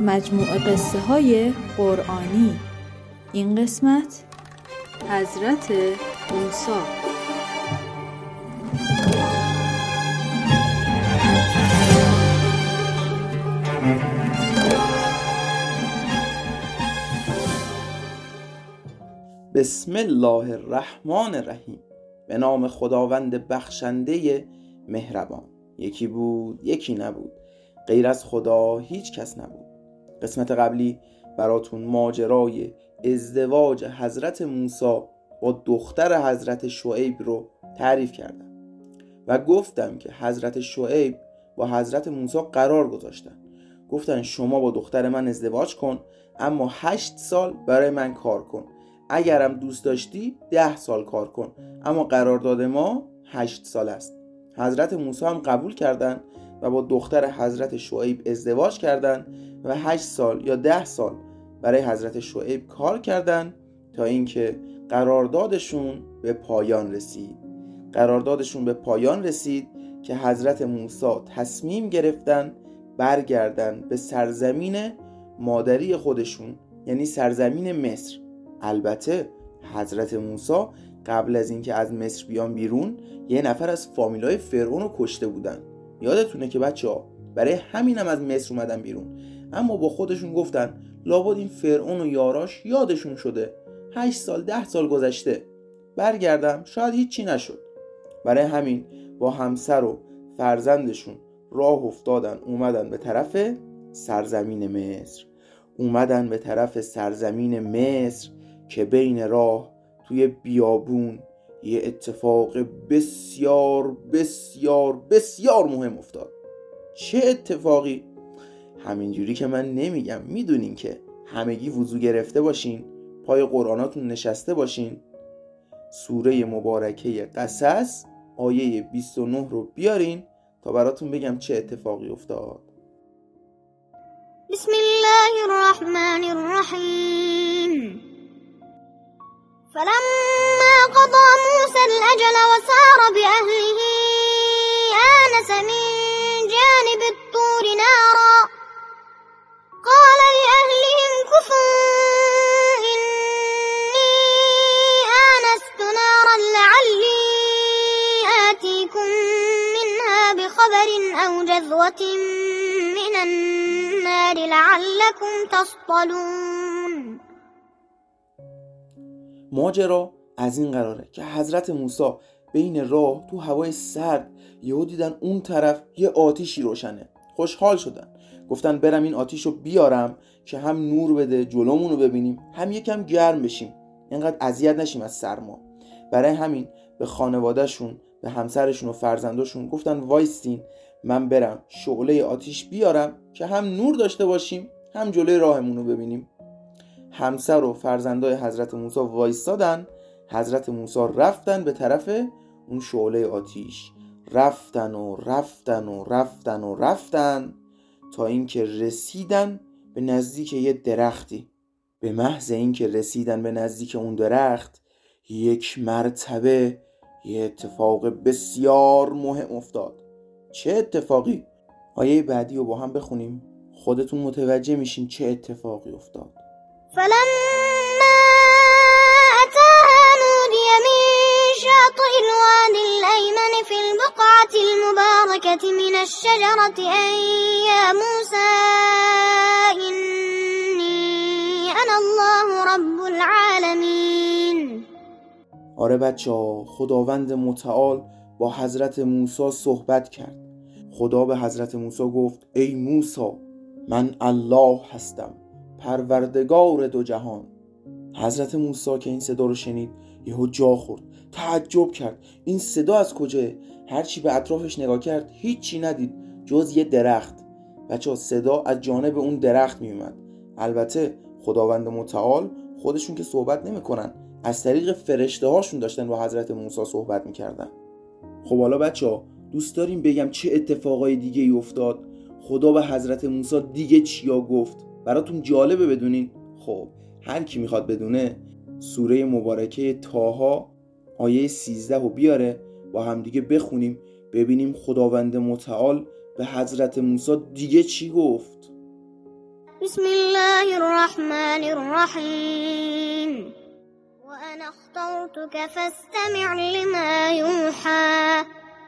مجموعه قصه های قرآنی. این قسمت حضرت موسی. بسم الله الرحمن الرحیم. به نام خداوند بخشنده مهربان. یکی بود یکی نبود، غیر از خدا هیچ کس نبود. قسمت قبلی براتون ماجرای ازدواج حضرت موسی با دختر حضرت شعیب رو تعریف کردم و گفتم که حضرت شعیب با حضرت موسی قرار گذاشتن. گفتن شما با دختر من ازدواج کن، اما 8 سال برای من کار کن. اگرم دوست داشتی 10 سال کار کن، اما قرارداد ما 8 سال است. حضرت موسی هم قبول کردن و با دختر حضرت شعیب ازدواج کردن و 8 سال یا 10 سال برای حضرت شعیب کار کردن تا اینکه قراردادشون به پایان رسید که حضرت موسی تصمیم گرفتن برگردن به سرزمین مادری خودشون، یعنی سرزمین مصر. البته حضرت موسی قبل از اینکه از مصر بیان بیرون یه نفر از فامیلای فرعون رو کشته بودن. یادتونه که بچه‌ها برای همینم از مصر اومدن بیرون، اما با خودشون گفتن لابد این فرعون و یاراش یادشون شده، 8 سال 10 سال گذشته، برگردم شاید هیچی نشد. برای همین با همسر و فرزندشون راه افتادن، اومدن به طرف سرزمین مصر که بین راه توی بیابون یه اتفاق بسیار بسیار بسیار مهم افتاد. چه اتفاقی؟ همینجوری که من نمیگم، میدونین که همگی وضو گرفته باشین، پای قرآناتون نشسته باشین، سوره مبارکه قصص آیه 29 رو بیارین تا براتون بگم چه اتفاقی افتاد. بسم الله الرحمن الرحیم. فلما قضى موسى الأجل وسار بأهله آنس من جانب الطور نارا قال لأهلهم كثوا إني آنست نارا لعلي آتيكم منها بخبر أو جذوة من النار لعلكم تصطلون. ماجرا از این قراره که حضرت موسی بین راه تو هوای سرد یهو دیدن اون طرف یه آتیشی روشنه. خوشحال شدن، گفتن برم این آتیشو بیارم که هم نور بده جلومونو ببینیم، هم یکم گرم بشیم، اینقدر اذیت نشیم از سرما. برای همین به خانوادهشون، به همسرشون و فرزنداشون گفتن وایستین من برم شعله آتیش بیارم که هم نور داشته باشیم هم جلوی راهمونو ببینیم. همسر و فرزندای حضرت موسی وایستادن. حضرت موسی رفتن به طرف اون شعله آتیش، رفتن تا اینکه رسیدن به نزدیک یه درختی. به محض اینکه رسیدن به نزدیک اون درخت، یک مرتبه یه اتفاق بسیار مهم افتاد. چه اتفاقی؟ آیه بعدی رو با هم بخونیم، خودتون متوجه میشین چه اتفاقی افتاد. فلما أتاها نودي من شاطئ الوادي الأيمن في البقعة المباركة من الشجرة أن يا موسى إني أنا الله رب العالمين. آره بچه ها، خداوند متعال با حضرت موسی صحبت کرد. خدا به حضرت موسی گفت ای موسی من الله هستم، پروردگار دو جهان. حضرت موسی که این صدا رو شنید یهو جا خورد، تعجب کرد این صدا از کجاه؟ هرچی به اطرافش نگاه کرد هیچی ندید جز یه درخت. بچه ها صدا از جانب اون درخت می اومد. البته خداوند متعال خودشون که صحبت نمی کنن، از طریق فرشته هاشون داشتن با حضرت موسی صحبت می کردن. خب حالا بچه ها دوست داریم بگم چه اتفاقای دیگه ای افتاد؟ خدا به حضرت موسی دیگه چیا گفت؟ براتون جالبه بدونین؟ خب هر کی میخواد بدونه سوره مبارکه طه آیه 13 رو بیاره با هم دیگه بخونیم، ببینیم خداوند متعال به حضرت موسی دیگه چی گفت. بسم الله الرحمن الرحيم وأنا اخترتك فاستمع لما يوحى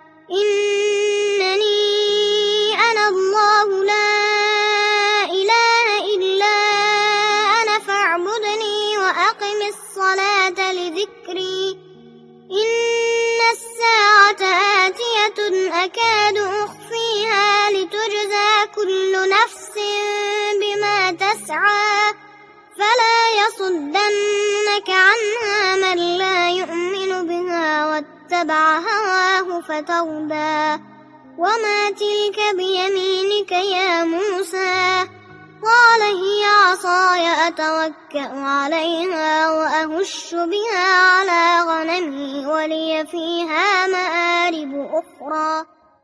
إنني أنا الله لا إله إلا أنا فاعبدني وأقم الصلاة لذكري إن الساعة آتية أكاد أخفيها لتجزى كل نفس بما تسعى فلا يصدنك عنها من لا يؤمن بها واتبع هواه فتردى وما تلك بيمينك يا موسى قال هي عصاي أتوكأ عليها وأهش بها على غنمي ولي فيها مآرب أخرى.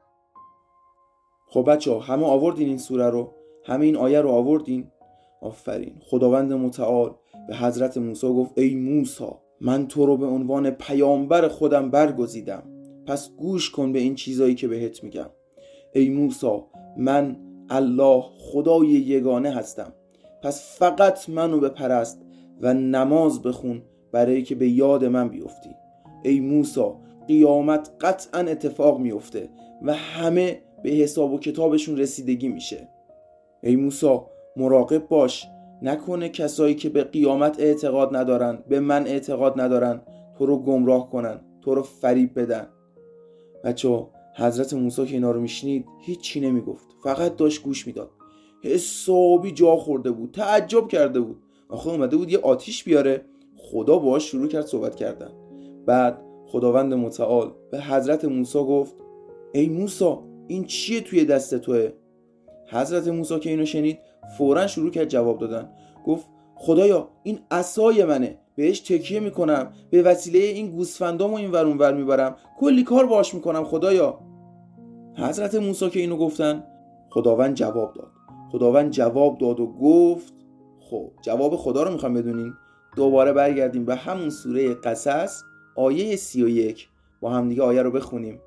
خب بچه همه آوردین این سوره رو؟ همه این آیه رو آوردین؟ آفرین. خداوند متعال به حضرت موسی گفت ای موسی من تو رو به عنوان پیامبر خودم برگزیدم، پس گوش کن به این چیزایی که بهت میگم. ای موسی من الله خدای یگانه هستم، پس فقط منو بپرست و نماز بخون برای که به یاد من بیفتی. ای موسی قیامت قطعا اتفاق میفته و همه به حساب و کتابشون رسیدگی میشه. ای موسی مراقب باش نکنه کسایی که به قیامت اعتقاد ندارن، به من اعتقاد ندارن، تو رو گمراه کنن، تو رو فریب بدن. بچه حضرت موسی که اینا رو میشنید هیچ چی نمیگفت، فقط داشت گوش میداد. حسابی جا خورده بود، تعجب کرده بود. آخه اومده بود یه آتیش بیاره، خدا باهاش شروع کرد صحبت کردن. بعد خداوند متعال به حضرت موسی گفت ای موسی این چیه توی دست توه؟ حضرت موسی که اینو شنید فوراً شروع کرد جواب دادن. گفت خدایا این عصای منه، بهش تکیه میکنم، به وسیله این گوسفندامو این ور اون ور میبرم، کلی کار باهاش میکنم خدایا. حضرت موسی که اینو گفتن خداوند جواب داد و گفت خب جواب خدا رو میخوام بدونین؟ دوباره برگردیم به همون سوره قصص آیه 31 با هم دیگه آیه رو بخونیم.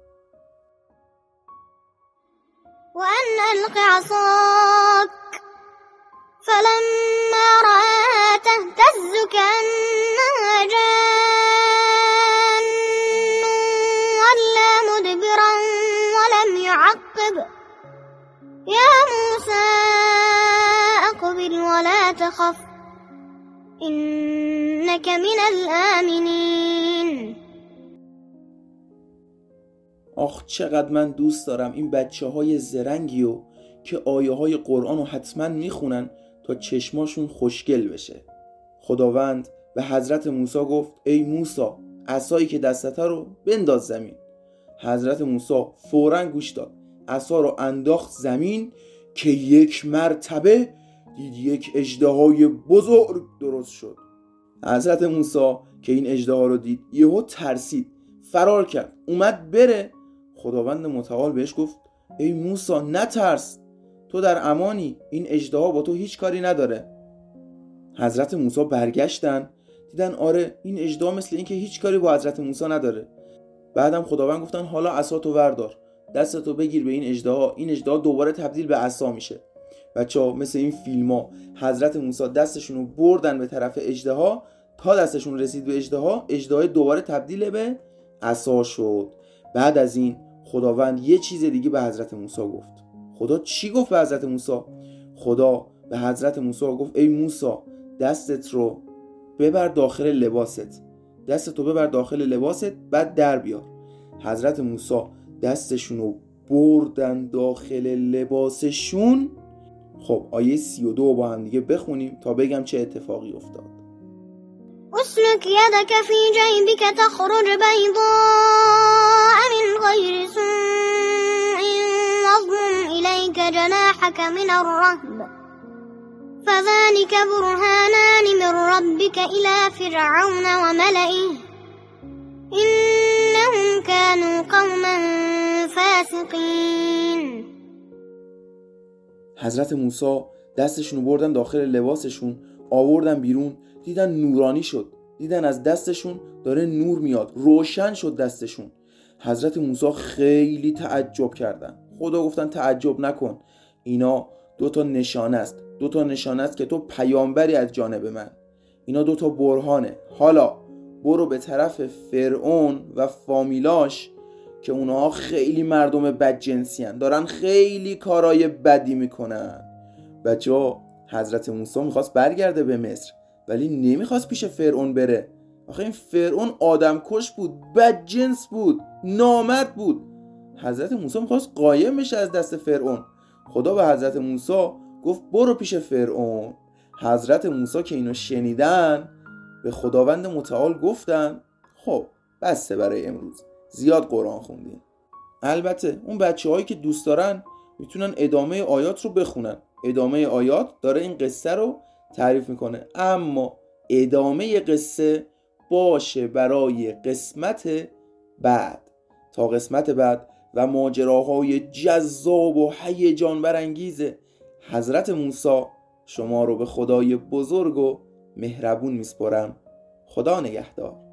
وأن ألق عصاك فلما رآها تهتز كأنها جان ولا مدبرا ولم يعقب يا موسى أقبل ولا تخف إنك من الآمنين. آخ چقدر من دوست دارم این بچه‌های زرنگیو که آیه‌های قرآنو حتما میخونن تا چشماشون خوشگل بشه. خداوند به حضرت موسی گفت ای موسی عصایی که دستته رو بنداز زمین. حضرت موسی فوراً گوش داد، عصا رو انداخت زمین که یک مرتبه دید یک اژدهای بزرگ درست شد. حضرت موسی که این اژدها رو دید یهو ترسید، فرار کرد، اومد بره. خداوند متعال بهش گفت ای موسی نترس، تو در امانی، این اژدها با تو هیچ کاری نداره. حضرت موسی برگشتن دیدن آره این اژدها مثل این که هیچ کاری با حضرت موسی نداره. بعدم خداوند گفتن حالا عصاتو وردار، دستتو بگیر به این اژدها دوباره تبدیل به عصا میشه. بچه‌ها مثل این فیلم‌ها حضرت موسی دستشونو بردن به طرف اژدها، تا دستشون رسید به اژدها دوباره تبدیل به عصا شد. بعد از این خداوند یه چیز دیگه به حضرت موسی گفت. خدا چی گفت به حضرت موسی؟ خدا به حضرت موسی گفت ای موسی دستت رو ببر داخل لباست، بعد در بیار. حضرت موسی دستشونو بردن داخل لباسشون. خب آیه 32 با هم دیگه بخونیم تا بگم چه اتفاقی افتاد. اسلك يدك في جيبك تخرج بيضاء من غير سوء واضم إليك جناحك من الرهب فذلك برهانان من ربك إلى فرعون وملئه إنهم كانوا قوما فاسقين. حضرت موسی دستشونو بردن داخل لباسشون، آوردن بیرون، دیدن نورانی شد، دیدن از دستشون داره نور میاد، روشن شد دستشون. حضرت موسی خیلی تعجب کردن. خدا گفتن تعجب نکن، اینا 2 نشانه است. 2 نشانه است که تو پیامبری از جانب من. اینا 2 برهانه. حالا برو به طرف فرعون و فامیلاش که اونها خیلی مردم بدجنسی هن، دارن خیلی کارهای بدی میکنن. بچه‌ها حضرت موسی میخواست برگرده به مصر ولی نمیخواست پیش فرعون بره. آخه این فرعون آدم کش بود، بدجنس بود، نامرد بود. حضرت موسی میخواست قایم بشه از دست فرعون. خدا به حضرت موسی گفت برو پیش فرعون. حضرت موسی که اینو شنیدن به خداوند متعال گفتن خب بسته برای امروز، زیاد قرآن خوندین. البته اون بچه‌هایی که دوست دارن میتونن ادامه آیات رو بخونن. ادامه آیات داره این قصه رو تعریف میکنه، اما ادامه قصه باشه برای قسمت بعد. تا قسمت بعد و ماجراهای جذاب و هیجان برانگیز حضرت موسی شما رو به خدای بزرگ و مهربون میسپارم. خدا نگهدار.